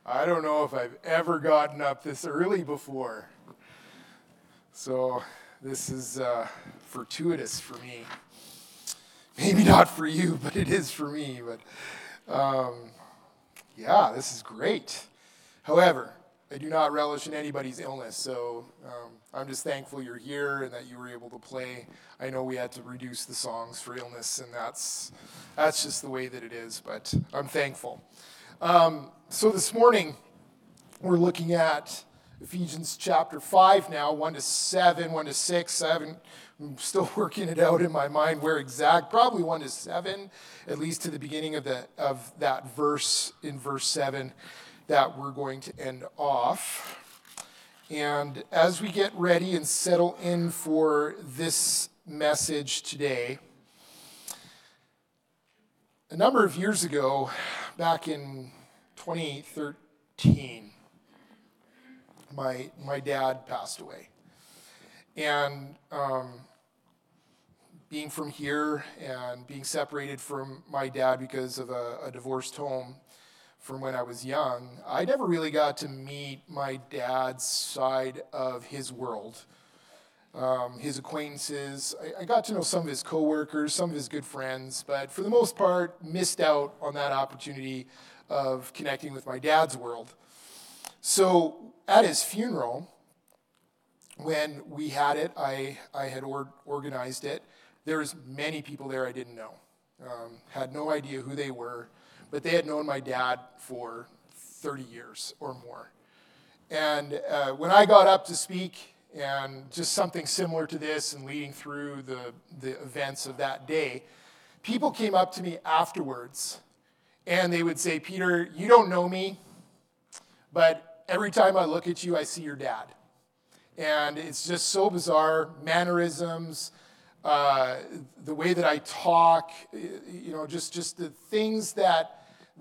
I don't know if I've ever gotten up this early before. So this is fortuitous for me. Maybe not for you, but it is for me. But yeah, this is great. However, I do not relish in anybody's illness, so I'm just thankful you're here and that you were able to play. I know we had to reduce the songs for illness, and that's just the way that it is, but I'm thankful. So this morning, we're looking at Ephesians chapter 5 now, 1 to 7, 1 to 6. I'm still working it out in my mind where exact, probably 1 to 7, at least to the beginning of that verse in verse 7 that we're going to end off. And as we get ready and settle in for this message today, a number of years ago, back in 2013, my dad passed away. And being from here and being separated from my dad because of a divorced home from when I was young, I never really got to meet my dad's side of his world. His acquaintances, I got to know some of his coworkers, some of his good friends, but for the most part, missed out on that opportunity of connecting with my dad's world. So at his funeral, when we had it, I had organized it. There was many people there I didn't know, had no idea who they were, but they had known my dad for 30 years or more. And when I got up to speak, and just something similar to this and leading through the events of that day, people came up to me afterwards, and they would say, "Peter, you don't know me, but every time I look at you, I see your dad." And it's just so bizarre, mannerisms, the way that I talk, just the things that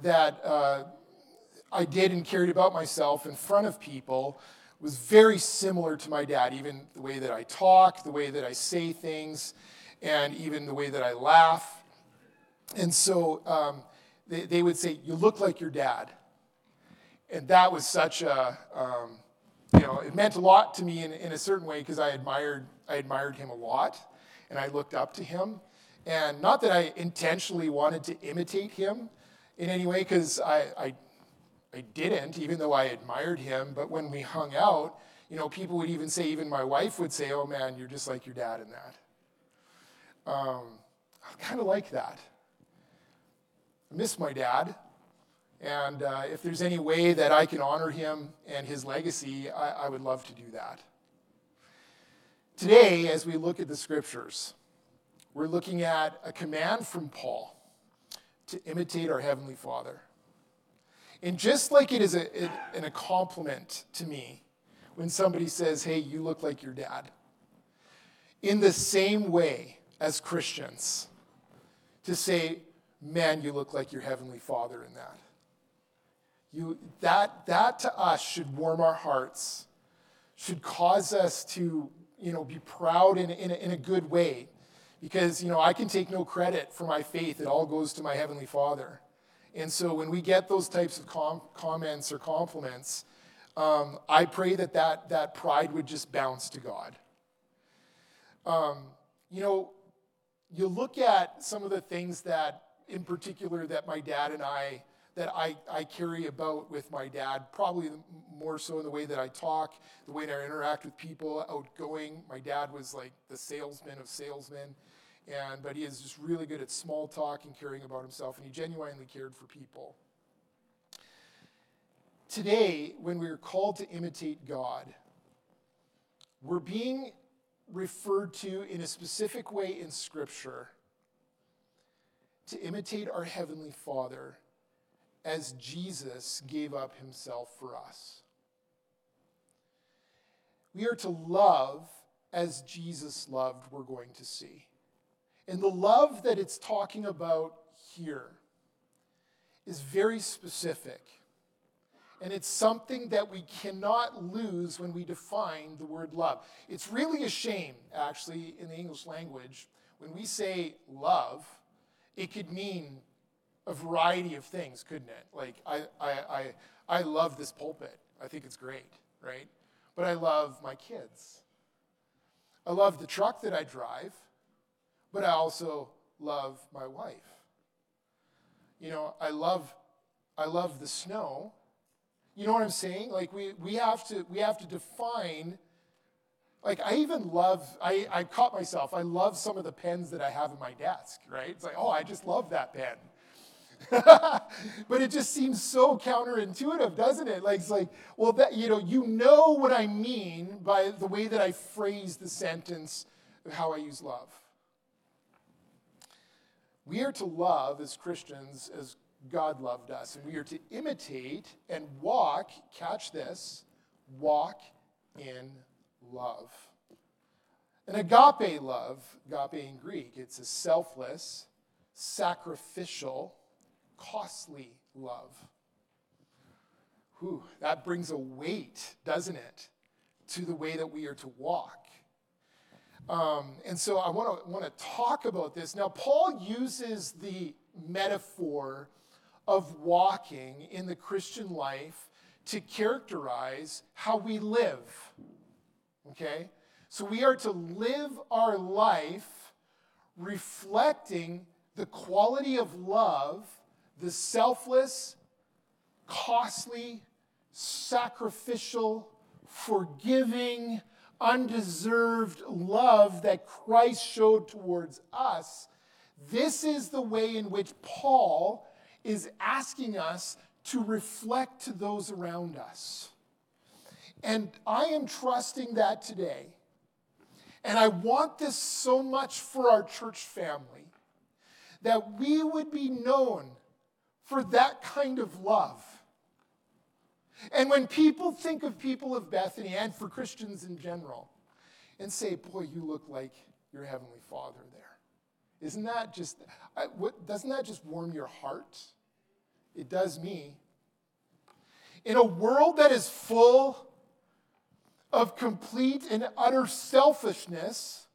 I did and carried about myself in front of people was very similar to my dad, even the way that I talk, the way that I say things, and even the way that I laugh. And so they would say, "You look like your dad." And that was such a, it meant a lot to me in a certain way because I admired him a lot, and I looked up to him. And not that I intentionally wanted to imitate him in any way, because I didn't, even though I admired him. But when we hung out, people would even say, even my wife would say, "Oh man, you're just like your dad in that." I kind of like that. I miss my dad. And if there's any way that I can honor him and his legacy, I would love to do that. Today, as we look at the scriptures, we're looking at a command from Paul to imitate our Heavenly Father. And just like it is a compliment to me when somebody says, "Hey, you look like your dad," in the same way as Christians, to say, "Man, you look like your Heavenly Father in that." That to us should warm our hearts, should cause us to be proud in a good way, because I can take no credit for my faith. It all goes to my Heavenly Father. And so when we get those types of comments or compliments, I pray that pride would just bounce to God. You look at some of the things that, in particular, that my dad and I carry about with my dad, probably more so in the way that I talk, the way that I interact with people, outgoing. My dad was like the salesman of salesmen, but he is just really good at small talk and caring about himself, and he genuinely cared for people. Today, when we're called to imitate God, we're being referred to in a specific way in Scripture to imitate our Heavenly Father as Jesus gave up himself for us. We are to love as Jesus loved, we're going to see. And the love that it's talking about here is very specific. And it's something that we cannot lose when we define the word love. It's really a shame, actually, in the English language, when we say love, it could mean a variety of things, couldn't it? Like, I love this pulpit. I think it's great, right? But I love my kids. I love the truck that I drive, but I also love my wife. You know, I love the snow. You know what I'm saying? Like we have to define. Like I caught myself. I love some of the pens that I have in my desk, right? It's like, oh, I just love that pen. But it just seems so counterintuitive, doesn't it? Like it's like, well, that you know what I mean by the way that I phrase the sentence of how I use love. We are to love as Christians as God loved us, and we are to imitate and walk, catch this, walk in love. An agape love, agape in Greek, it's a selfless, sacrificial, costly love. Whew, that brings a weight, doesn't it, to the way that we are to walk. And so I want to talk about this. Now, Paul uses the metaphor of walking in the Christian life to characterize how we live. Okay? So we are to live our life reflecting the quality of love, the selfless, costly, sacrificial, forgiving, undeserved love that Christ showed towards us. This is the way in which Paul is asking us to reflect to those around us. And I am trusting that today. And I want this so much for our church family, that we would be known for that kind of love. And when people think of People of Bethany, and for Christians in general, and say, boy, you look like your Heavenly Father there. Doesn't that just warm your heart? It does me. In a world that is full of complete and utter selfishness,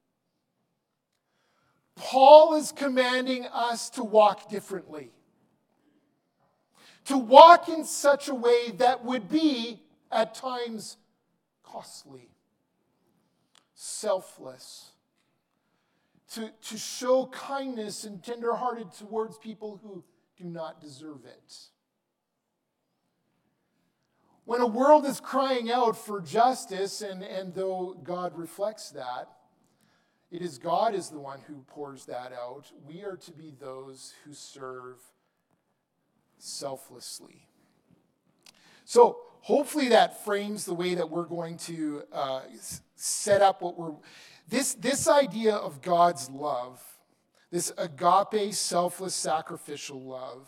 Paul is commanding us to walk differently. To walk in such a way that would be, at times, costly, selfless. To show kindness and tenderhearted towards people who do not deserve it. When a world is crying out for justice, and though God reflects that, it is God is the one who pours that out. We are to be those who serve selflessly. So hopefully that frames the way that we're going to set up what we're... This idea of God's love, this agape, selfless, sacrificial love,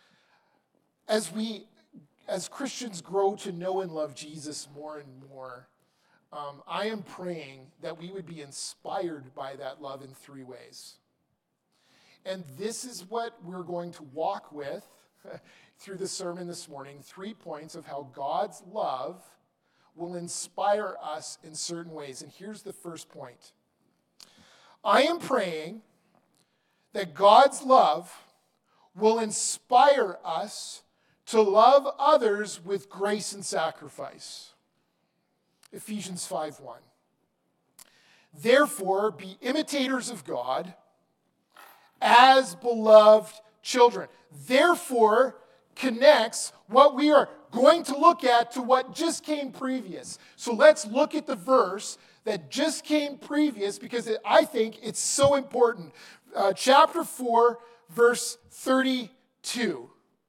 as Christians grow to know and love Jesus more and more, I am praying that we would be inspired by that love in three ways. And this is what we're going to walk with through the sermon this morning, 3 points of how God's love will inspire us in certain ways. And here's the first point. I am praying that God's love will inspire us to love others with grace and sacrifice. Ephesians 5:1. Therefore, be imitators of God as beloved children. Therefore connects what we are going to look at to what just came previous. So let's look at the verse that just came previous, because I think it's so important. Chapter 4, verse 32.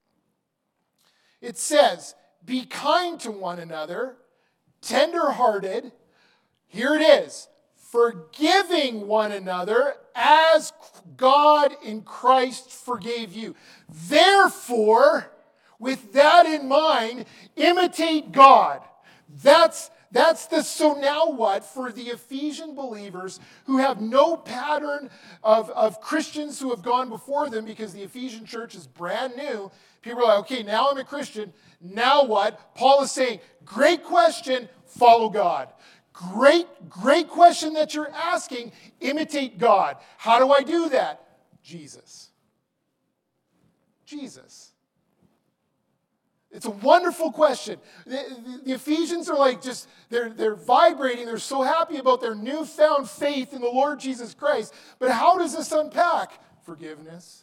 It says, be kind to one another, tender-hearted. Here it is. Forgiving one another as God in Christ forgave you. Therefore, with that in mind, imitate God. That's the so now what for the Ephesian believers who have no pattern of Christians who have gone before them, because the Ephesian church is brand new. People are like, okay, now I'm a Christian. Now what? Paul is saying, great question, follow God. Great question that you're asking. Imitate God. How do I do that? Jesus. Jesus? It's a wonderful question. The Ephesians are like just, they're vibrating. They're so happy about their newfound faith in the Lord Jesus Christ. But how does this unpack? Forgiveness.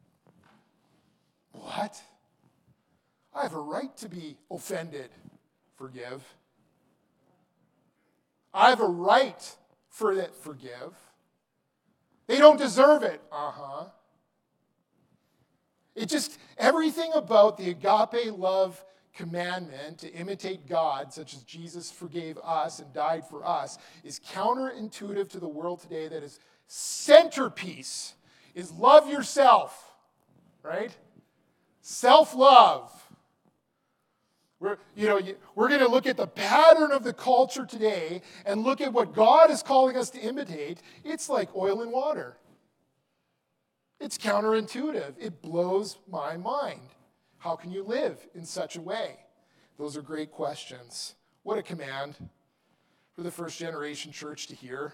What? I have a right to be offended. Forgive. I have a right for that. Forgive. They don't deserve it. Uh-huh. It just, everything about the agape love commandment to imitate God, such as Jesus forgave us and died for us, is counterintuitive to the world today. That is centerpiece is love yourself, right? Self-love. We're going to look at the pattern of the culture today and look at what God is calling us to imitate. It's like oil and water. It's counterintuitive. It blows my mind. How can you live in such a way? Those are great questions. What a command for the first generation church to hear.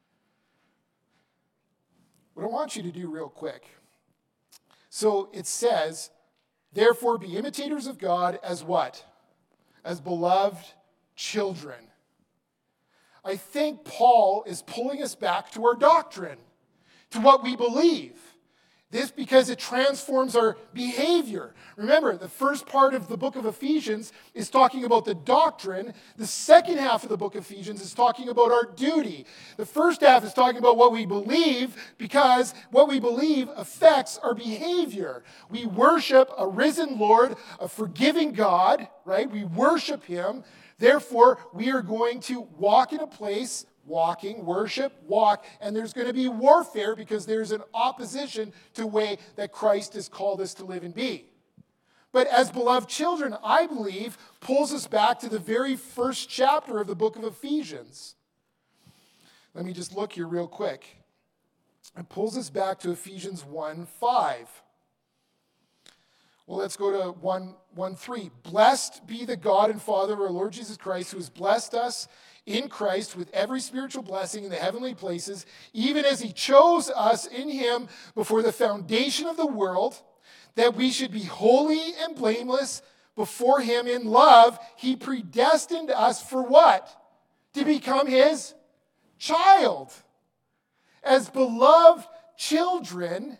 What I want you to do real quick. So it says, therefore be imitators of God as what? As beloved children. I think Paul is pulling us back to our doctrine, to what we believe. This because it transforms our behavior. Remember, the first part of the book of Ephesians is talking about the doctrine. The second half of the book of Ephesians is talking about our duty. The first half is talking about what we believe because what we believe affects our behavior. We worship a risen Lord, a forgiving God, right? We worship him. Therefore, we are going to walk in a place walking, worship, walk, and there's going to be warfare because there's an opposition to the way that Christ has called us to live and be. But as beloved children, I believe, pulls us back to the very first chapter of the book of Ephesians. Let me just look here real quick. It pulls us back to Ephesians 1:5. Well, let's go to 1:3. Blessed be the God and Father of our Lord Jesus Christ, who has blessed us in Christ with every spiritual blessing in the heavenly places, even as he chose us in him before the foundation of the world, that we should be holy and blameless before him in love. He predestined us for what? To become his child. As beloved children,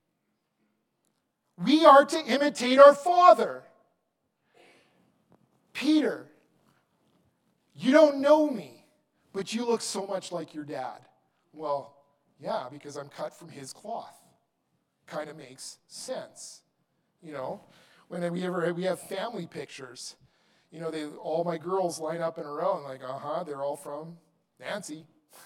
we are to imitate our Father. Peter, you don't know me, but you look so much like your dad. Well, yeah, because I'm cut from his cloth. Kind of makes sense. You know, when we have family pictures, you know, all my girls line up in a row and like, they're all from Nancy.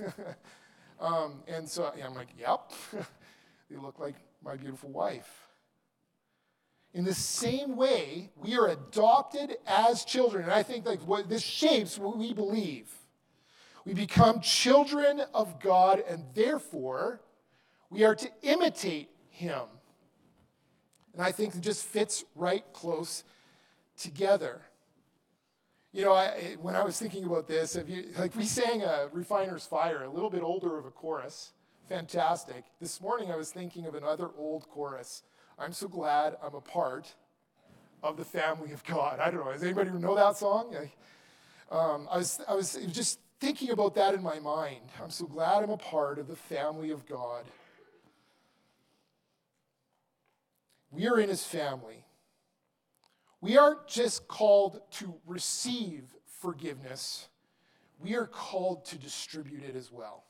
And so I'm like, yep, they look like my beautiful wife. In the same way, we are adopted as children. And I think this shapes what we believe. We become children of God, and therefore, we are to imitate him. And I think it just fits right close together. You know, when I was thinking about this, we sang a Refiner's Fire, a little bit older of a chorus. Fantastic. This morning I was thinking of another old chorus. I'm so glad I'm a part of the family of God. I don't know. Does anybody know that song? I was just thinking about that in my mind. I'm so glad I'm a part of the family of God. We are in his family. We aren't just called to receive forgiveness. We are called to distribute it as well.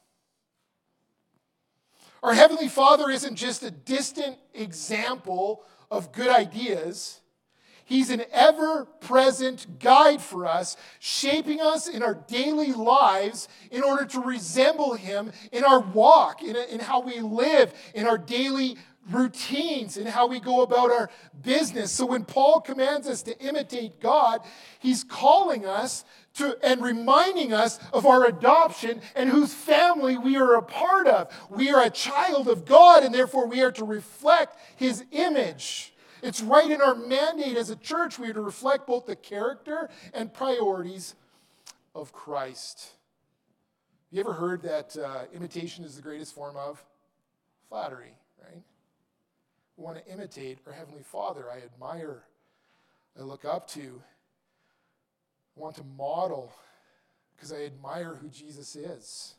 Our Heavenly Father isn't just a distant example of good ideas. He's an ever-present guide for us, shaping us in our daily lives in order to resemble him in our walk, in how we live, in our daily routines, in how we go about our business. So when Paul commands us to imitate God, he's calling us to and reminding us of our adoption and whose family we are a part of. We are a child of God, and therefore we are to reflect his image. It's right in our mandate as a church. We are to reflect both the character and priorities of Christ. You ever heard that imitation is the greatest form of flattery, right? We want to imitate our Heavenly Father. I admire, I look up to, I want to model because I admire who Jesus is.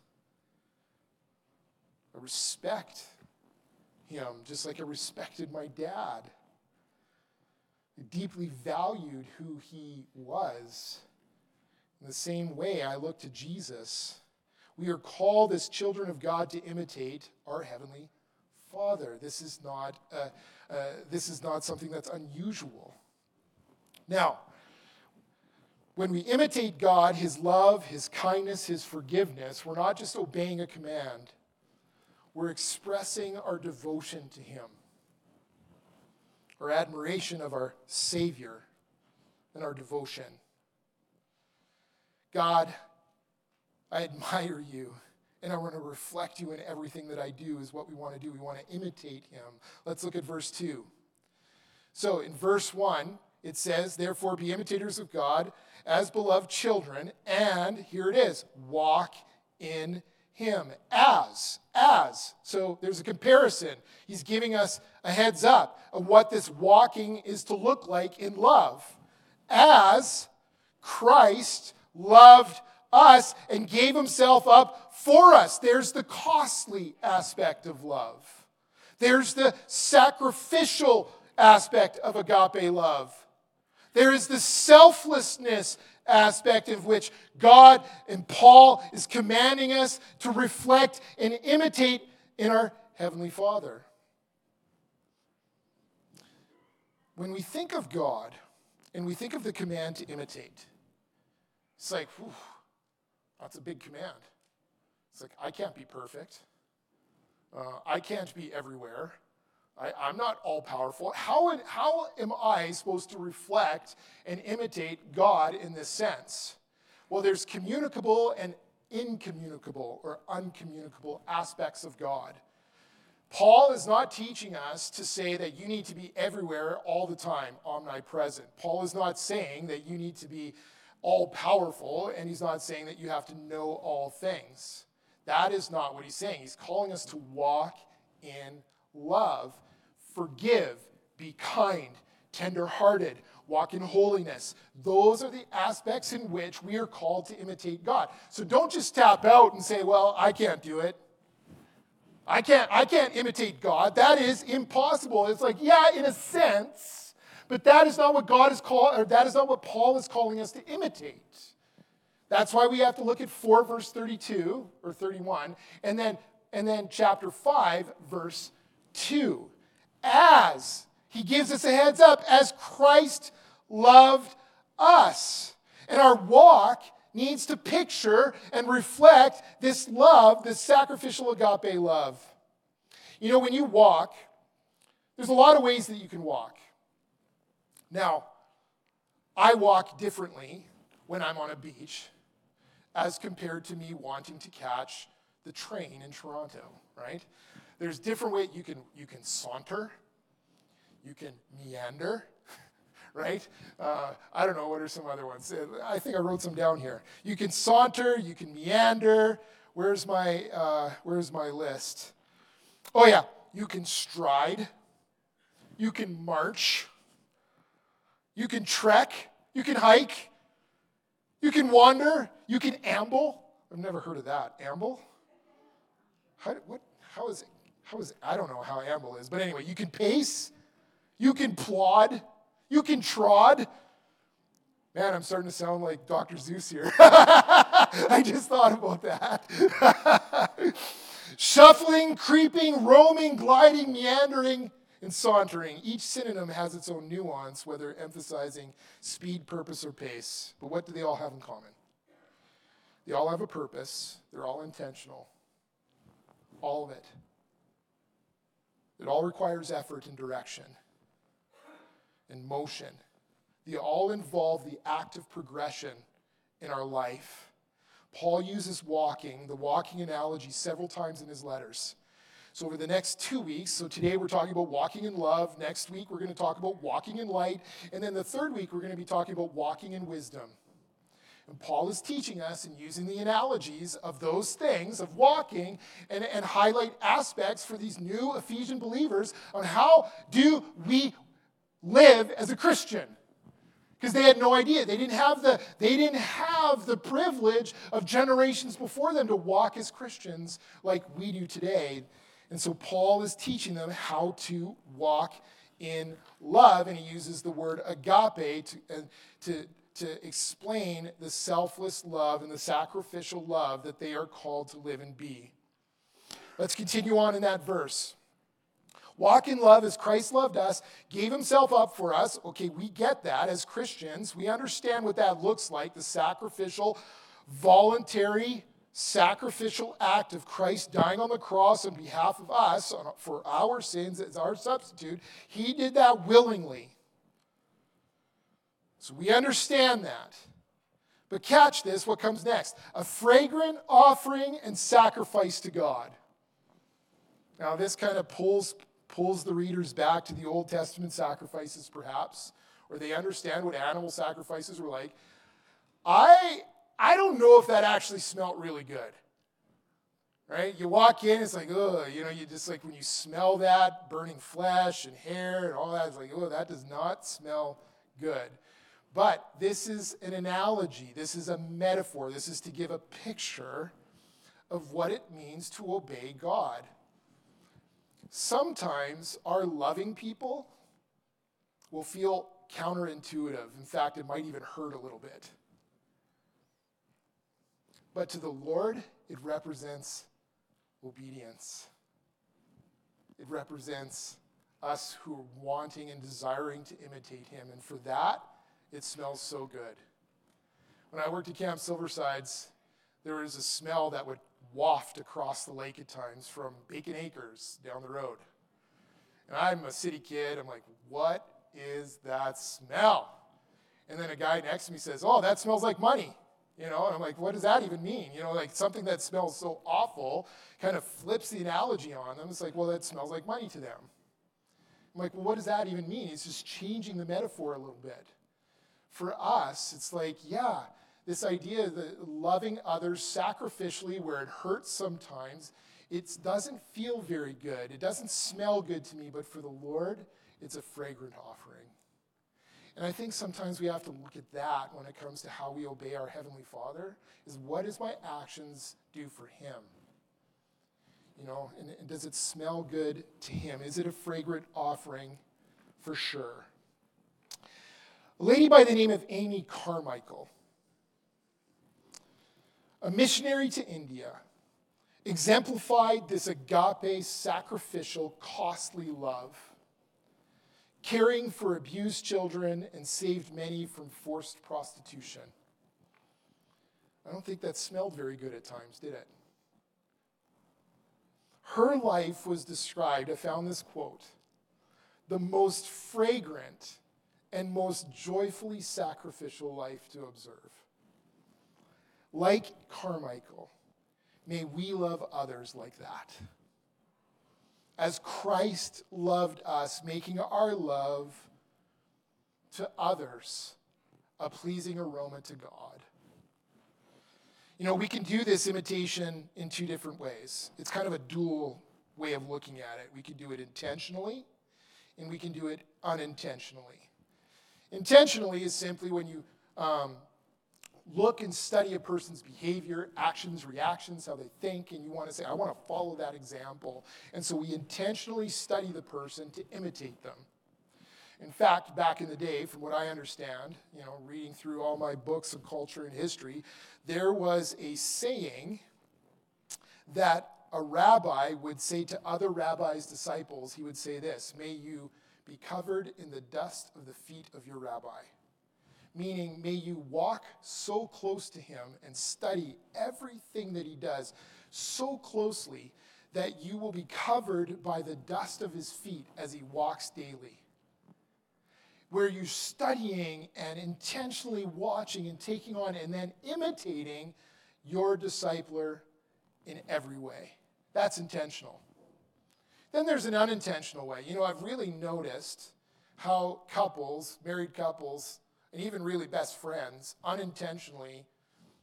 I respect him just like I respected my dad. I deeply valued who he was. In the same way, I look to Jesus. We are called as children of God to imitate our Heavenly Father. This is not something that's unusual. Now, when we imitate God, his love, his kindness, his forgiveness, we're not just obeying a command. We're expressing our devotion to him, our admiration of our Savior, and our devotion. God, I admire you, and I want to reflect you in everything that I do is what we want to do. We want to imitate him. Let's look at verse 2. So in verse 1, it says, therefore be imitators of God as beloved children, and here it is, walk in him as. So there's a comparison. He's giving us a heads up of what this walking is to look like in love. As Christ loved us and gave himself up for us. There's the costly aspect of love. There's the sacrificial aspect of agape love. There is the selflessness aspect of which God and Paul is commanding us to reflect and imitate in our Heavenly Father. When we think of God and we think of the command to imitate, it's like, whew, that's a big command. It's like, I can't be perfect. I can't be everywhere. I'm not all-powerful. How am I supposed to reflect and imitate God in this sense? Well, there's communicable and incommunicable or uncommunicable aspects of God. Paul is not teaching us to say that you need to be everywhere all the time, omnipresent. Paul is not saying that you need to be all-powerful, and he's not saying that you have to know all things. That is not what he's saying. He's calling us to walk in love, forgive, be kind, tender-hearted, walk in holiness. Those are the aspects in which we are called to imitate God. So don't just tap out and say, well, I can't do it. I can't imitate God. That is impossible. It's like, yeah, in a sense, but that is not what God is called, or that is not what Paul is calling us to imitate. That's why we have to look at 4 verse 32 or 31, and then chapter 5 verse 2. As he gives us a heads up, as Christ loved us. And our walk needs to picture and reflect this love, this sacrificial agape love. You know, when you walk, there's a lot of ways that you can walk. Now, I walk differently when I'm on a beach as compared to me wanting to catch the train in Toronto, right? There's different ways. You can saunter, you can meander, right? I don't know, what are some other ones? I think I wrote some down here. You can saunter, you can meander. Where's my list? Oh yeah, you can stride, you can march, you can trek, you can hike, you can wander, you can amble. I've never heard of that. Amble? How is it? I don't know how amble is, but anyway, you can pace, you can plod, you can trod. Man, I'm starting to sound like Dr. Zeus here. I just thought about that. Shuffling, creeping, roaming, gliding, meandering, and sauntering. Each synonym has its own nuance, whether emphasizing speed, purpose, or pace. But what do they all have in common? They all have a purpose. They're all intentional. All of it. It all requires effort and direction and motion. They all involve the active progression in our life. Paul uses the walking analogy several times in his letters. So over the next 2 weeks, so today we're talking about walking in love. Next week we're going to talk about walking in light. And then the third week we're going to be talking about walking in wisdom. And Paul is teaching us and using the analogies of those things, of walking, and highlight aspects for these new Ephesian believers on how do we live as a Christian. Because they had no idea. They didn't have the privilege of generations before them to walk as Christians like we do today. And so Paul is teaching them how to walk in love, and he uses the word agape to explain the selfless love and the sacrificial love that they are called to live and be. Let's continue on in that verse. Walk in love as Christ loved us, gave himself up for us. Okay, we get that as Christians. We understand what that looks like, the sacrificial, voluntary, sacrificial act of Christ dying on the cross on behalf of us for our sins as our substitute. He did that willingly. So we understand that. But catch this, what comes next? A fragrant offering and sacrifice to God. Now this kind of pulls the readers back to the Old Testament sacrifices perhaps, or they understand what animal sacrifices were like. I don't know if that actually smelled really good. Right? You walk in, it's like, oh, you just like when you smell that burning flesh and hair and all that, it's like, oh, that does not smell good. But this is an analogy. This is a metaphor. This is to give a picture of what it means to obey God. Sometimes our loving people will feel counterintuitive. In fact, it might even hurt a little bit. But to the Lord, it represents obedience. It represents us who are wanting and desiring to imitate him. And for that, it smells so good. When I worked at Camp Silversides, there was a smell that would waft across the lake at times from Bacon Acres down the road. And I'm a city kid. I'm like, what is that smell? And then a guy next to me says, oh, that smells like money. And I'm like, what does that even mean? Like something that smells so awful kind of flips the analogy on them. It's like, well, that smells like money to them. I'm like, well, what does that even mean? He's just changing the metaphor a little bit. For us, it's like, yeah, this idea that loving others sacrificially where it hurts sometimes, it doesn't feel very good. It doesn't smell good to me, but for the Lord, it's a fragrant offering. And I think sometimes we have to look at that when it comes to how we obey our Heavenly Father, is what does my actions do for him? And does it smell good to him? Is it a fragrant offering? For sure. A lady by the name of Amy Carmichael, a missionary to India, exemplified this agape, sacrificial, costly love, caring for abused children and saved many from forced prostitution. I don't think that smelled very good at times, did it? Her life was described, I found this quote, the most fragrant and most joyfully sacrificial life to observe. Like Carmichael, may we love others like that. As Christ loved us, making our love to others a pleasing aroma to God. We can do this imitation in two different ways. It's kind of a dual way of looking at it. We can do it intentionally, and we can do it unintentionally. Intentionally is simply when you look and study a person's behavior, actions, reactions, how they think, and you want to say, I want to follow that example. And so we intentionally study the person to imitate them. In fact, back in the day, from what I understand, reading through all my books of culture and history, there was a saying that a rabbi would say to other rabbis' disciples. He would say this, may you be covered in the dust of the feet of your rabbi. Meaning, may you walk so close to him and study everything that he does so closely that you will be covered by the dust of his feet as he walks daily. Where you're studying and intentionally watching and taking on and then imitating your discipler in every way. That's intentional. Then there's an unintentional way. I've really noticed how couples, married couples, and even really best friends, unintentionally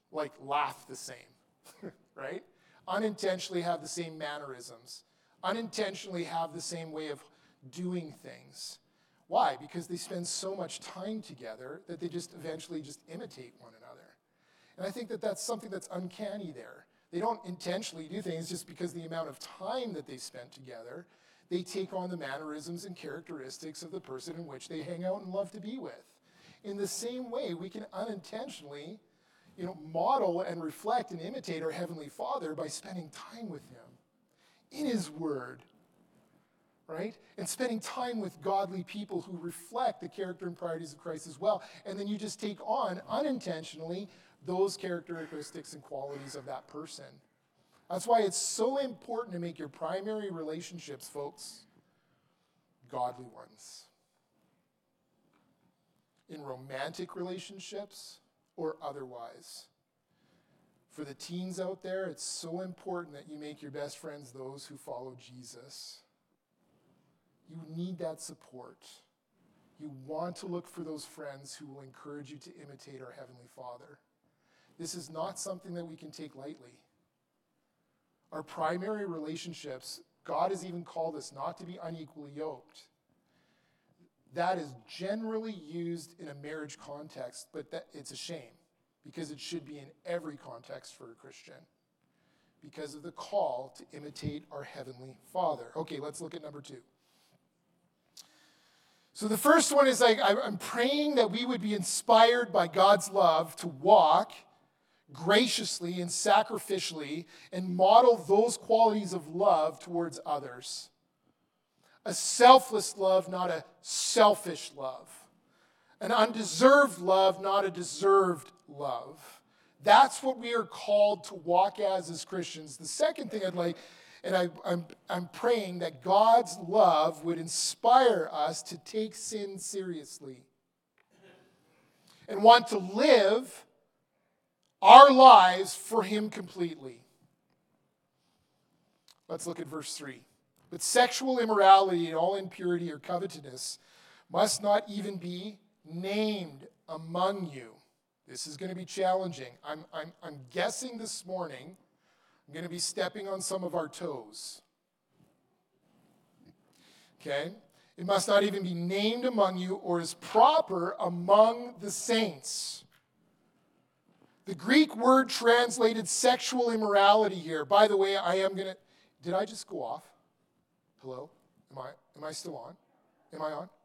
like laugh the same, right? Unintentionally have the same mannerisms, unintentionally have the same way of doing things. Why? Because they spend so much time together that they just eventually just imitate one another. And I think that that's something that's uncanny there. They don't intentionally do things just because the amount of time that they spent together, they take on the mannerisms and characteristics of the person in which they hang out and love to be with. In the same way, we can unintentionally, model and reflect and imitate our Heavenly Father by spending time with Him in His Word, right? And spending time with godly people who reflect the character and priorities of Christ as well. And then you just take on, unintentionally, those characteristics and qualities of that person. That's why it's so important to make your primary relationships, folks, godly ones. In romantic relationships or otherwise. For the teens out there, it's so important that you make your best friends those who follow Jesus. You need that support. You want to look for those friends who will encourage you to imitate our Heavenly Father. This is not something that we can take lightly. Our primary relationships, God has even called us not to be unequally yoked. That is generally used in a marriage context, but it's a shame because it should be in every context for a Christian because of the call to imitate our Heavenly Father. Okay, let's look at number 2. So the first one is I'm praying that we would be inspired by God's love to walk graciously and sacrificially and model those qualities of love towards others. A selfless love, not a selfish love. An undeserved love, not a deserved love. That's what we are called to walk as Christians. The second thing I'd like, and I'm praying that God's love would inspire us to take sin seriously and want to live our lives for Him completely. Let's look at verse 3. But sexual immorality and all impurity or covetousness must not even be named among you. This is going to be challenging. I'm guessing this morning I'm going to be stepping on some of our toes. Okay? It must not even be named among you or is proper among the saints. The Greek word translated sexual immorality here. By the way, did I just go off? Hello? Am I still on? Am I on?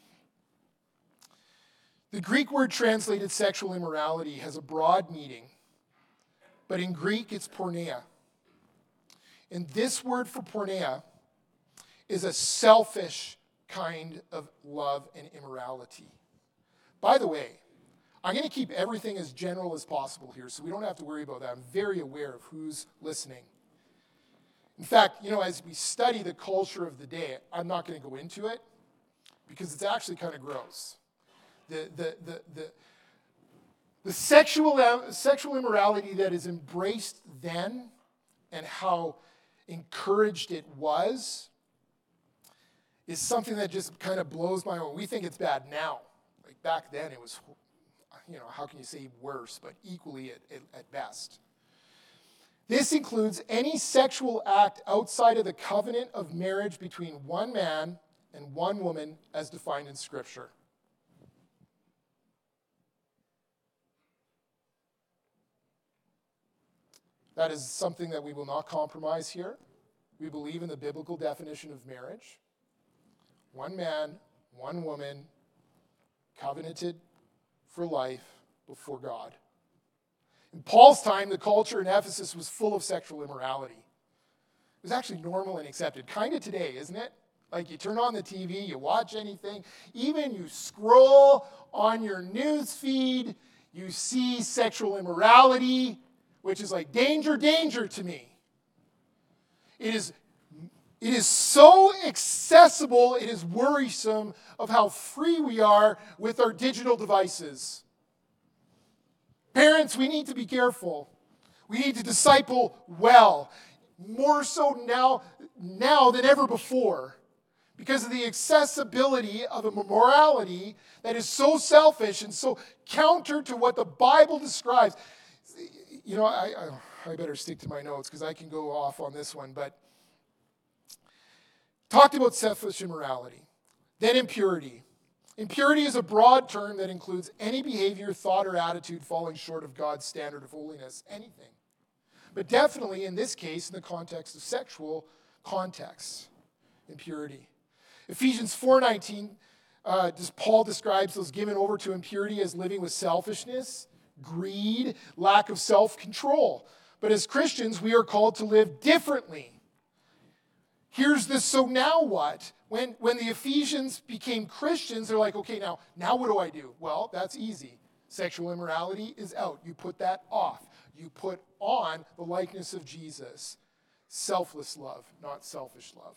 The Greek word translated sexual immorality has a broad meaning, but in Greek it's porneia. And this word for porneia is a selfish kind of love and immorality. By the way, I'm going to keep everything as general as possible here, so we don't have to worry about that. I'm very aware of who's listening. In fact, as we study the culture of the day, I'm not going to go into it because it's actually kind of gross. The sexual immorality that is embraced then and how encouraged it was is something that just kind of blows my mind. We think it's bad now. Like back then it was, how can you say worse, but equally at best. This includes any sexual act outside of the covenant of marriage between one man and one woman as defined in Scripture. That is something that we will not compromise here. We believe in the biblical definition of marriage. One man, one woman, covenanted for life before God. In Paul's time, the culture in Ephesus was full of sexual immorality. It was actually normal and accepted. Kind of today, isn't it? Like you turn on the TV, you watch anything, even you scroll on your news feed, you see sexual immorality, which is like danger, danger to me. It is so accessible, it is worrisome of how free we are with our digital devices. Parents, we need to be careful. We need to disciple well, more so now than ever before, because of the accessibility of a morality that is so selfish and so counter to what the Bible describes. I better stick to my notes because I can go off on this one, but talked about selfish immorality. Then impurity. Impurity is a broad term that includes any behavior, thought, or attitude falling short of God's standard of holiness, anything. But definitely in this case, in the context of sexual context, impurity. Ephesians 4:19, Paul describes those given over to impurity as living with selfishness, greed, lack of self-control. But as Christians, we are called to live differently. Here's the so now what? When the Ephesians became Christians, they're like, okay, now what do I do? Well, that's easy. Sexual immorality is out. You put that off. You put on the likeness of Jesus. Selfless love, not selfish love.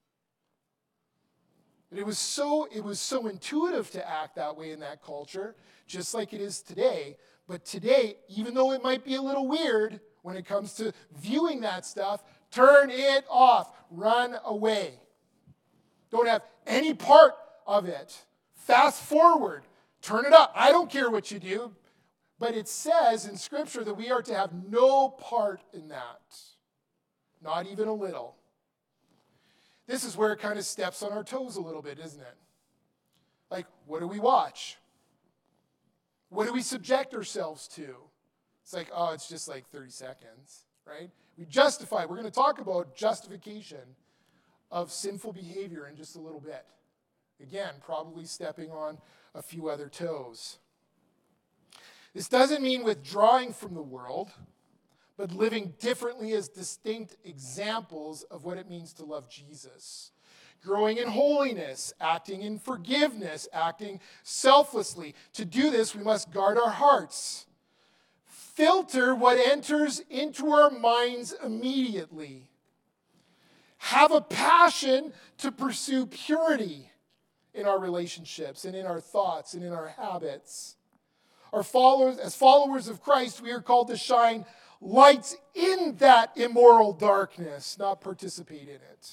And it was so intuitive to act that way in that culture, just like it is today. But today, even though it might be a little weird when it comes to viewing that stuff, turn it off. Run away. Don't have any part of it. Fast forward. Turn it up. I don't care what you do. But it says in Scripture that we are to have no part in that. Not even a little. This is where it kind of steps on our toes a little bit, isn't it? Like, what do we watch? What do we subject ourselves to? It's like, oh, it's just like 30 seconds, right? We justify. We're going to talk about justification of sinful behavior in just a little bit. Again, probably stepping on a few other toes. This doesn't mean withdrawing from the world, but living differently as distinct examples of what it means to love Jesus. Growing in holiness, acting in forgiveness, acting selflessly. To do this, we must guard our hearts. Filter what enters into our minds immediately. Have a passion to pursue purity in our relationships and in our thoughts and in our habits. As followers of Christ, we are called to shine lights in that immoral darkness, not participate in it.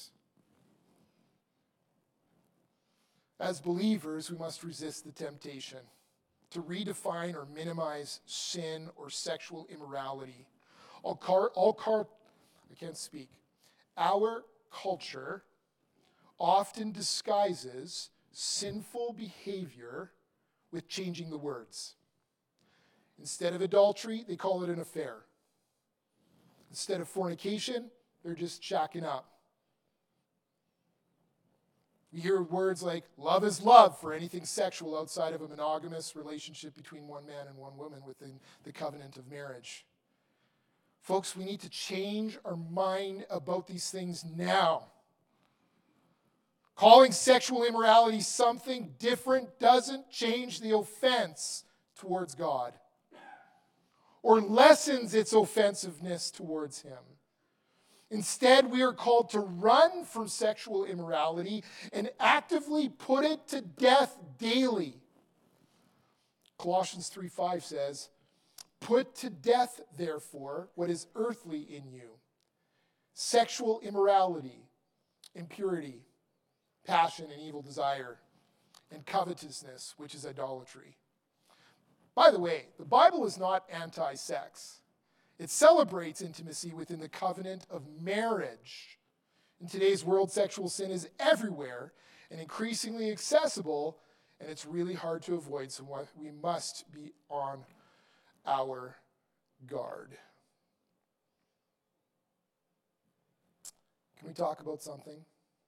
As believers, we must resist the temptation to redefine or minimize sin or sexual immorality. Our culture often disguises sinful behavior with changing the words. Instead of adultery, they call it an affair. Instead of fornication, they're just shacking up. We hear words like love is love for anything sexual outside of a monogamous relationship between one man and one woman within the covenant of marriage. Folks, we need to change our mind about these things now. Calling sexual immorality something different doesn't change the offense towards God or lessens its offensiveness towards him. Instead, we are called to run from sexual immorality and actively put it to death daily. Colossians 3:5 says, "Put to death, therefore, what is earthly in you: sexual immorality, impurity, passion and evil desire, and covetousness, which is idolatry." By the way, the Bible is not anti-sex. It celebrates intimacy within the covenant of marriage. In today's world, sexual sin is everywhere and increasingly accessible, and it's really hard to avoid, so we must be on our guard. Can we talk about something?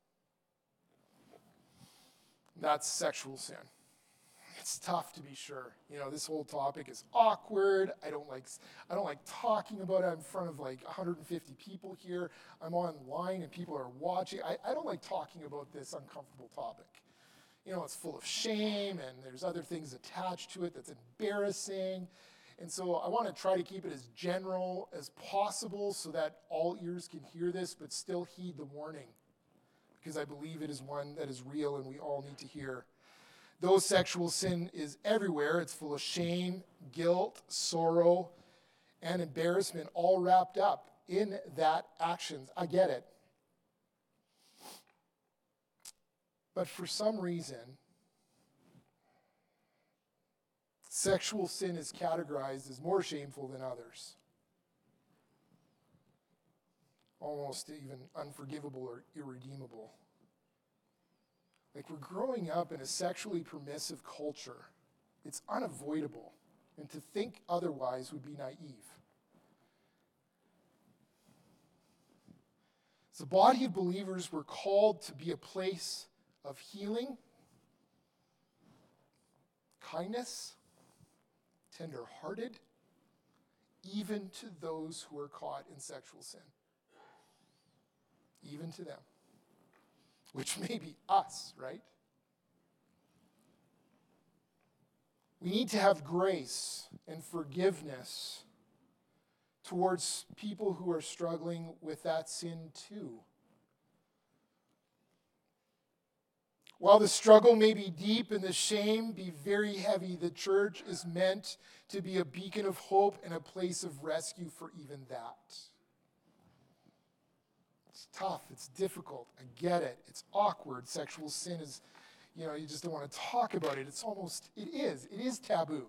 That's sexual sin. It's tough, to be sure. This whole topic is awkward. I don't like talking about it in front of like 150 people here. I'm online and people are watching. I don't like talking about this uncomfortable topic. It's full of shame and there's other things attached to it that's embarrassing. And so I want to try to keep it as general as possible so that all ears can hear this, but still heed the warning, because I believe it is one that is real and we all need to hear. Though sexual sin is everywhere, it's full of shame, guilt, sorrow, and embarrassment, all wrapped up in that action. I get it. But for some reason, Sexual sin is categorized as more shameful than others. Almost even unforgivable or irredeemable. Like, we're growing up in a sexually permissive culture. It's unavoidable. And to think otherwise would be naive. As a body of believers, we're called to be a place of healing, kindness, tender-hearted, even to those who are caught in sexual sin. Even to them. Which may be us, right? We need to have grace and forgiveness towards people who are struggling with that sin too. While the struggle may be deep and the shame be very heavy, the church is meant to be a beacon of hope and a place of rescue for even that. It's tough. It's difficult. I get it. It's awkward. Sexual sin is, you just don't want to talk about it. It is taboo.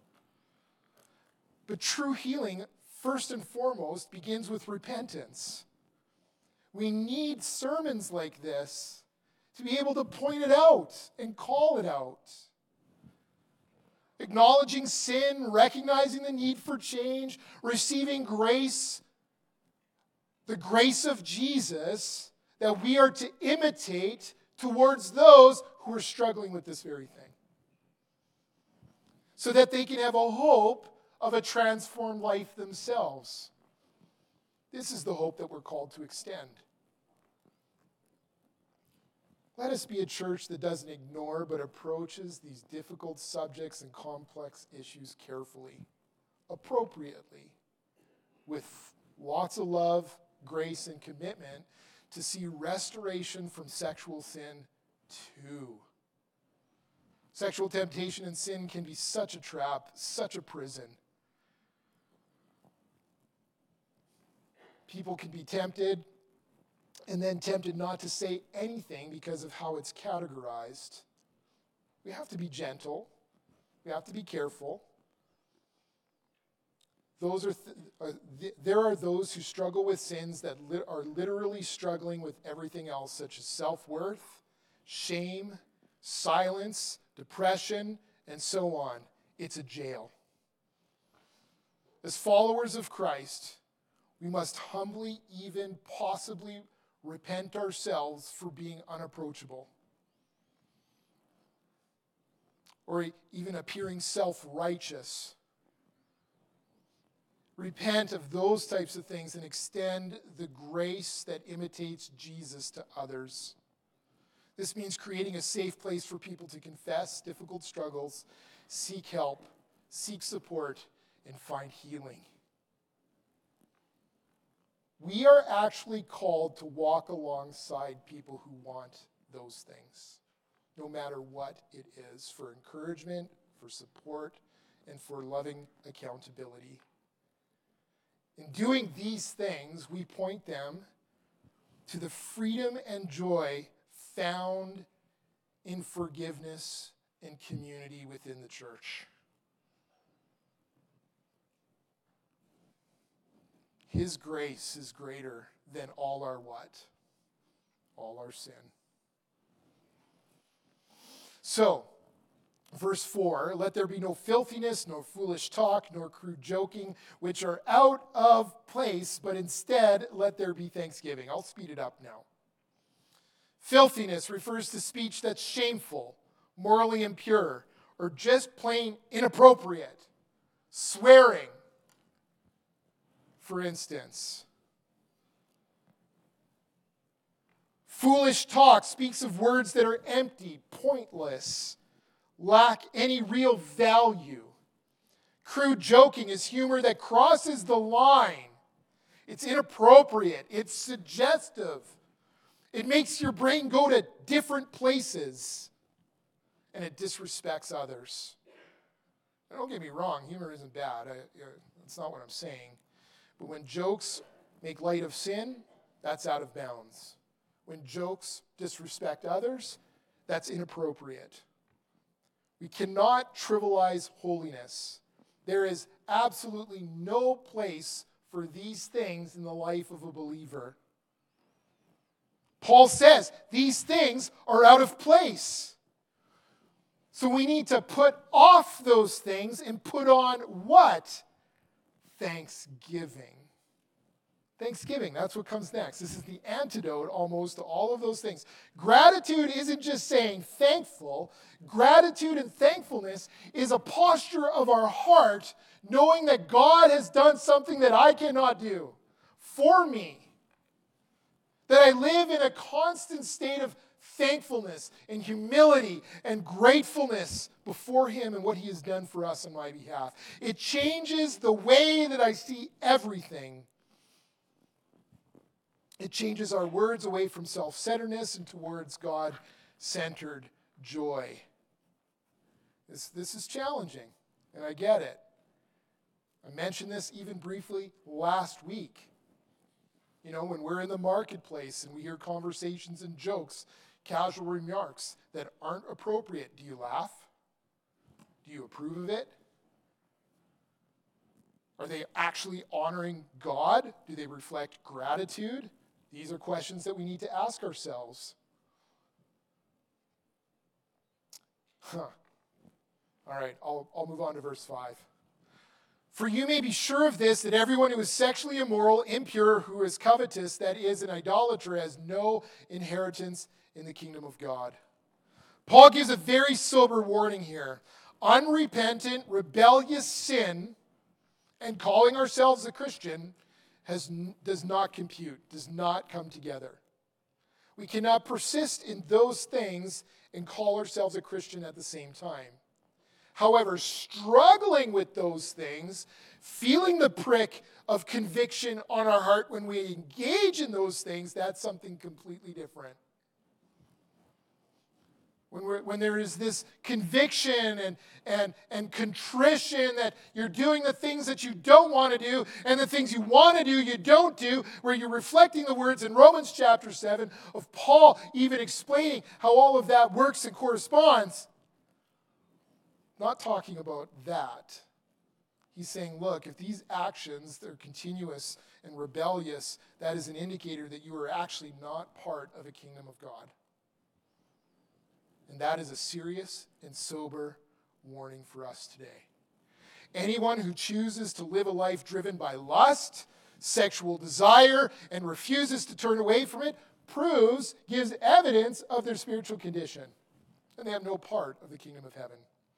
But true healing, first and foremost, begins with repentance. We need sermons like this to be able to point it out and call it out. Acknowledging sin, recognizing the need for change, receiving grace, the grace of Jesus that we are to imitate towards those who are struggling with this very thing. So that they can have a hope of a transformed life themselves. This is the hope that we're called to extend. Let us be a church that doesn't ignore but approaches these difficult subjects and complex issues carefully, appropriately, with lots of love, grace, and commitment to see restoration from sexual sin too. Sexual temptation and sin can be such a trap, such a prison. People can be tempted and then tempted not to say anything because of how it's categorized. We have to be gentle. We have to be careful. There are those who struggle with sins that are literally struggling with everything else, such as self-worth, shame, silence, depression, and so on. It's a jail. As followers of Christ, we must humbly, even possibly, repent ourselves for being unapproachable, or even appearing self-righteous. Repent of those types of things and extend the grace that imitates Jesus to others. This means creating a safe place for people to confess difficult struggles, seek help, seek support, and find healing. We are actually called to walk alongside people who want those things, no matter what it is, for encouragement, for support, and for loving accountability. In doing these things, we point them to the freedom and joy found in forgiveness and community within the church. His grace is greater than all our what? All our sin. So, verse 4, let there be no filthiness, nor foolish talk, nor crude joking, which are out of place, but instead let there be thanksgiving. I'll speed it up now. Filthiness refers to speech that's shameful, morally impure, or just plain inappropriate. Swearing, for instance. Foolish talk speaks of words that are empty, pointless, lack any real value. Crude joking is humor that crosses the line. It's inappropriate. It's suggestive. It makes your brain go to different places. And it disrespects others. Now, don't get me wrong, humor isn't bad. That's not what I'm saying. But when jokes make light of sin, that's out of bounds. When jokes disrespect others, that's inappropriate. We cannot trivialize holiness. There is absolutely no place for these things in the life of a believer. Paul says these things are out of place. So we need to put off those things and put on what? Thanksgiving. Thanksgiving, that's what comes next. This is the antidote almost to all of those things. Gratitude isn't just saying thankful. Gratitude and thankfulness is a posture of our heart, knowing that God has done something that I cannot do for me. That I live in a constant state of thankfulness and humility and gratefulness before Him and what He has done for us on my behalf. It changes the way that I see everything. It changes our words away from self-centeredness and towards God-centered joy. This is challenging, and I get it. I mentioned this even briefly last week. You know, when we're in the marketplace and we hear conversations and jokes, casual remarks that aren't appropriate, do you laugh? Do you approve of it? Are they actually honoring God? Do they reflect gratitude? These are questions that we need to ask ourselves. All right, I'll move on to verse 5. For you may be sure of this, that everyone who is sexually immoral, impure, who is covetous, that is, an idolater, has no inheritance in the kingdom of God. Paul gives a very sober warning here. Unrepentant, rebellious sin, and calling ourselves a Christian, does not compute, does not come together. We cannot persist in those things and call ourselves a Christian at the same time. However, struggling with those things, feeling the prick of conviction on our heart when we engage in those things, that's something completely different. When there is this conviction and contrition that you're doing the things that you don't want to do, and the things you want to do, you don't do, where you're reflecting the words in Romans chapter 7 of Paul even explaining how all of that works and corresponds. Not talking about that. He's saying, look, if these actions, they're continuous and rebellious, that is an indicator that you are actually not part of a kingdom of God. And that is a serious and sober warning for us today. Anyone who chooses to live a life driven by lust, sexual desire, and refuses to turn away from it, gives evidence of their spiritual condition. And they have no part of the kingdom of heaven.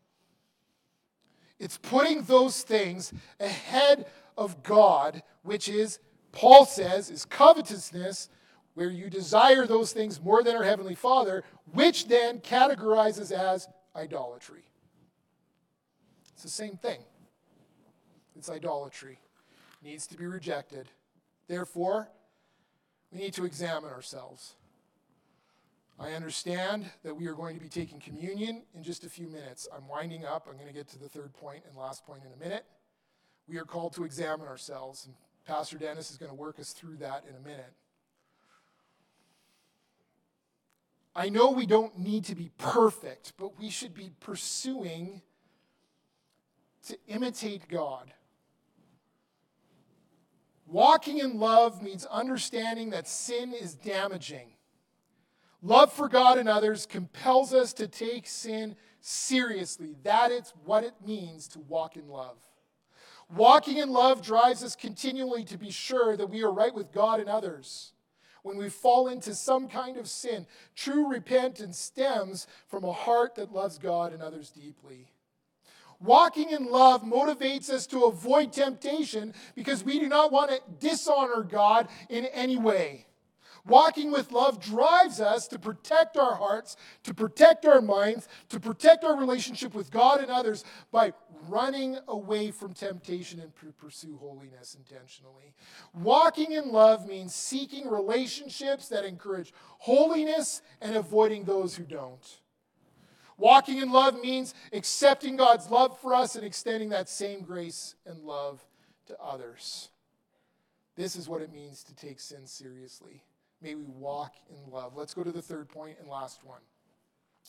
It's putting those things ahead of God, which is, Paul says, is covetousness, where you desire those things more than our Heavenly Father, which then categorizes as idolatry. It's the same thing. It's idolatry. It needs to be rejected. Therefore, we need to examine ourselves. I understand that we are going to be taking communion in just a few minutes. I'm winding up. I'm going to get to the third point and last point in a minute. We are called to examine ourselves, and Pastor Dennis is going to work us through that in a minute. I know we don't need to be perfect, but we should be pursuing to imitate God. Walking in love means understanding that sin is damaging. Love for God and others compels us to take sin seriously. That is what it means to walk in love. Walking in love drives us continually to be sure that we are right with God and others. When we fall into some kind of sin, true repentance stems from a heart that loves God and others deeply. Walking in love motivates us to avoid temptation because we do not want to dishonor God in any way. Walking with love drives us to protect our hearts, to protect our minds, to protect our relationship with God and others by running away from temptation and pursue holiness intentionally. Walking in love means seeking relationships that encourage holiness and avoiding those who don't. Walking in love means accepting God's love for us and extending that same grace and love to others. This is what it means to take sin seriously. May we walk in love. Let's go to the third point and last one.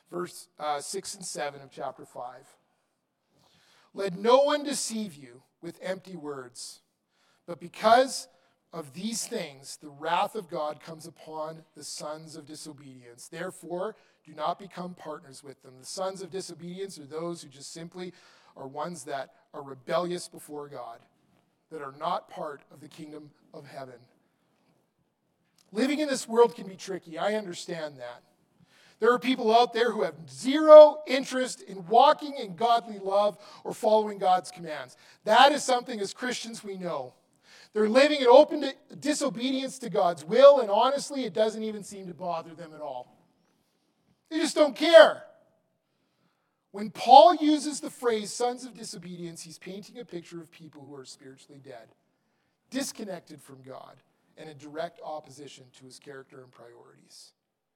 verse 6 and 7 of chapter 5. Let no one deceive you with empty words, but because of these things, the wrath of God comes upon the sons of disobedience. Therefore, do not become partners with them. The sons of disobedience are those who just simply are ones that are rebellious before God, that are not part of the kingdom of heaven. Living in this world can be tricky. I understand that. There are people out there who have zero interest in walking in godly love or following God's commands. That is something as Christians we know. They're living in open disobedience to God's will, and honestly, it doesn't even seem to bother them at all. They just don't care. When Paul uses the phrase sons of disobedience, he's painting a picture of people who are spiritually dead, disconnected from God, and in direct opposition to his character and priorities.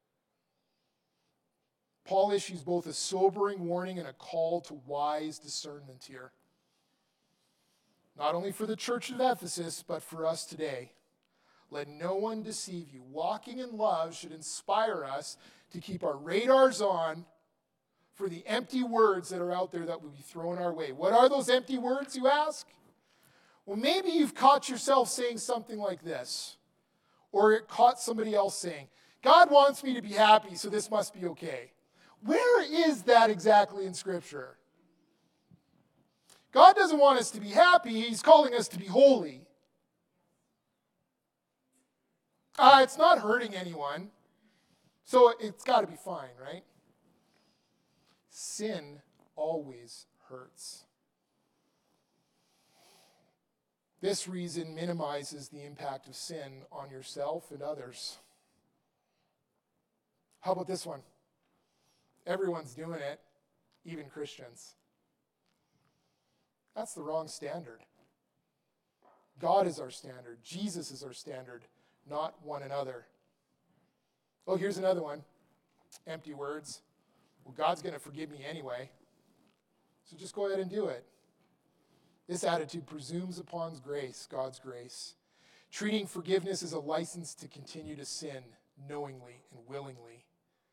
Paul issues both a sobering warning and a call to wise discernment here. Not only for the church of Ephesus, but for us today. Let no one deceive you. Walking in love should inspire us to keep our radars on for the empty words that are out there that will be thrown our way. What are those empty words, you ask? Well, maybe you've caught yourself saying something like this, or it caught somebody else saying, God wants me to be happy, so this must be okay. Where is that exactly in Scripture? God doesn't want us to be happy. He's calling us to be holy. It's not hurting anyone, so it's got to be fine, right? Sin always hurts. This reason minimizes the impact of sin on yourself and others. How about this one? Everyone's doing it, even Christians. That's the wrong standard. God is our standard. Jesus is our standard, not one another. Oh, here's another one. Empty words. Well, God's going to forgive me anyway, so just go ahead and do it. This attitude presumes upon grace, God's grace, treating forgiveness as a license to continue to sin knowingly and willingly.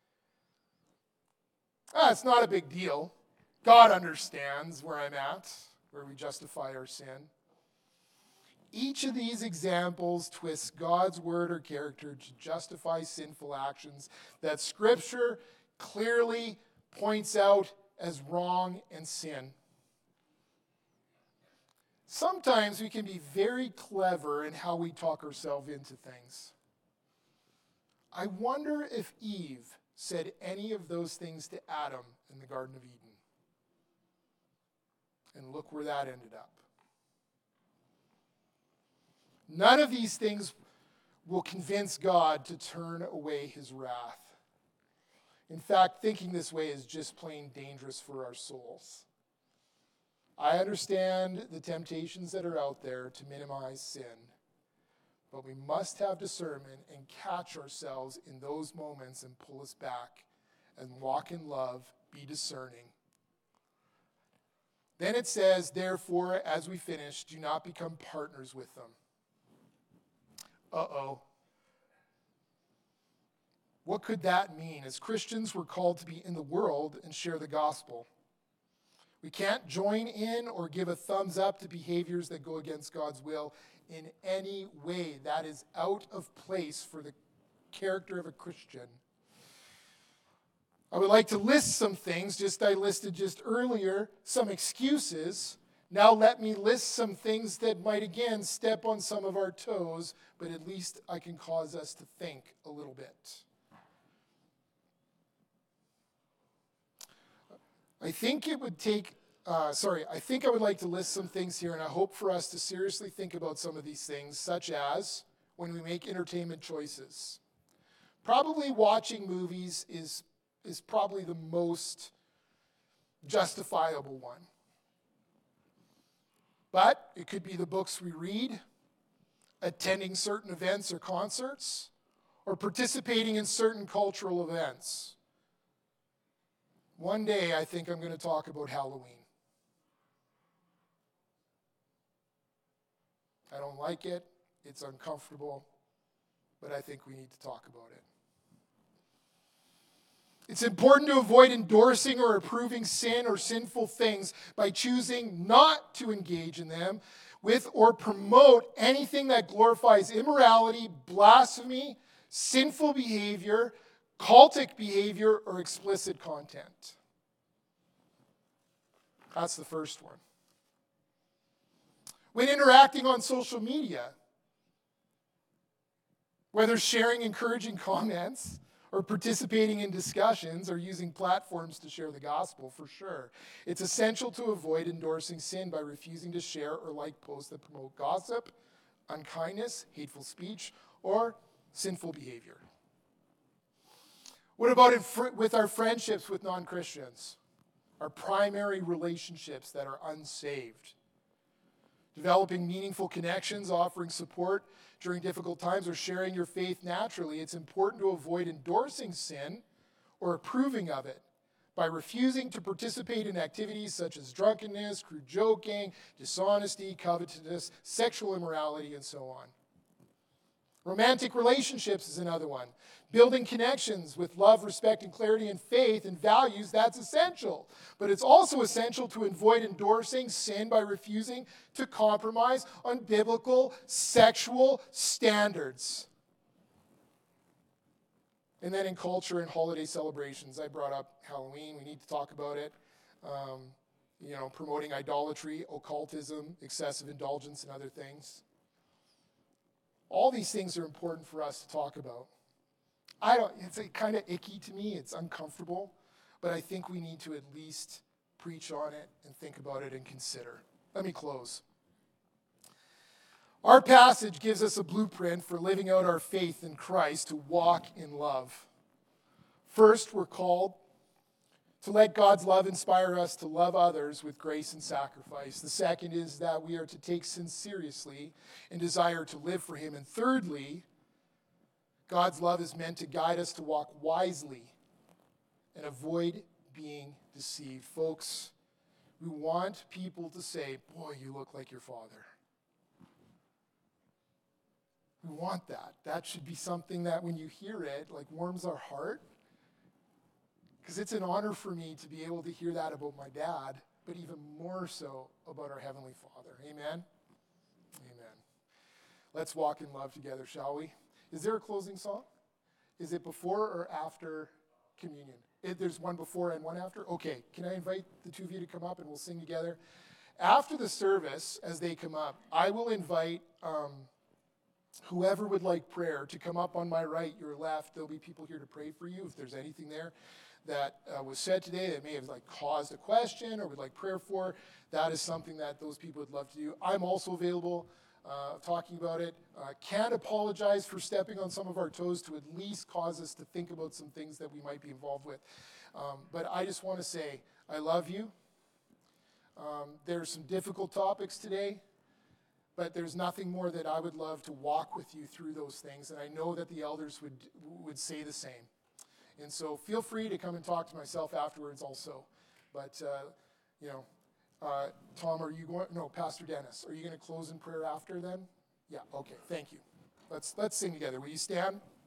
It's not a big deal. God understands where I'm at, where we justify our sin. Each of these examples twists God's word or character to justify sinful actions that Scripture clearly points out as wrong and sin. Sometimes we can be very clever in how we talk ourselves into things. I wonder if Eve said any of those things to Adam in the Garden of Eden. And look where that ended up. None of these things will convince God to turn away his wrath. In fact, thinking this way is just plain dangerous for our souls. I understand the temptations that are out there to minimize sin, but we must have discernment and catch ourselves in those moments and pull us back and walk in love, be discerning. Then it says, therefore, as we finish, do not become partners with them. Uh-oh. What could that mean? As Christians, we're called to be in the world and share the gospel. We can't join in or give a thumbs up to behaviors that go against God's will in any way. That is out of place for the character of a Christian. I would like to list some things, I listed just earlier, some excuses. Now let me list some things that might again step on some of our toes, but at least I can cause us to think a little bit. I think I would like to list some things here, and I hope for us to seriously think about some of these things, such as when we make entertainment choices. Probably watching movies is probably the most justifiable one. But it could be the books we read, attending certain events or concerts, or participating in certain cultural events. One day, I think I'm going to talk about Halloween. I don't like it. It's uncomfortable. But I think we need to talk about it. It's important to avoid endorsing or approving sin or sinful things by choosing not to engage in them with or promote anything that glorifies immorality, blasphemy, sinful behavior, cultic behavior, or explicit content. That's the first one. When interacting on social media, whether sharing encouraging comments or participating in discussions or using platforms to share the gospel, for sure, it's essential to avoid endorsing sin by refusing to share or like posts that promote gossip, unkindness, hateful speech, or sinful behavior. What about with our friendships with non-Christians? Our primary relationships that are unsaved? Developing meaningful connections, offering support during difficult times, or sharing your faith naturally, it's important to avoid endorsing sin or approving of it by refusing to participate in activities such as drunkenness, crude joking, dishonesty, covetousness, sexual immorality, and so on. Romantic relationships is another one. Building connections with love, respect, and clarity and faith and values, that's essential. But it's also essential to avoid endorsing sin by refusing to compromise on biblical sexual standards. And then in culture and holiday celebrations, I brought up Halloween. We need to talk about it. Promoting idolatry, occultism, excessive indulgence, and other things. All these things are important for us to talk about. It's kind of icky to me. It's uncomfortable. But I think we need to at least preach on it and think about it and consider. Let me close. Our passage gives us a blueprint for living out our faith in Christ to walk in love. First, we're called to let God's love inspire us to love others with grace and sacrifice. The second is that we are to take sin seriously and desire to live for Him. And thirdly, God's love is meant to guide us to walk wisely and avoid being deceived. Folks, we want people to say, "Boy, you look like your father." We want that. That should be something that when you hear it, warms our heart. Because it's an honor for me to be able to hear that about my dad, but even more so about our Heavenly Father. Amen? Amen. Let's walk in love together, shall we? Is there a closing song? Is it before or after communion? There's one before and one after? Okay, can I invite the two of you to come up and we'll sing together? After the service, as they come up, I will invite whoever would like prayer to come up on my right, your left. There'll be people here to pray for you if there's anything there that was said today that may have caused a question or would like prayer for. That is something that those people would love to do. I'm also available talking about it. Can't apologize for stepping on some of our toes to at least cause us to think about some things that we might be involved with. But I just want to say, I love you. There's some difficult topics today, but there's nothing more that I would love to walk with you through those things. And I know that the elders would say the same. And so feel free to come and talk to myself afterwards also. But, Tom, are you going? No, Pastor Dennis, are you going to close in prayer after then? Yeah, okay, thank you. Let's sing together. Will you stand?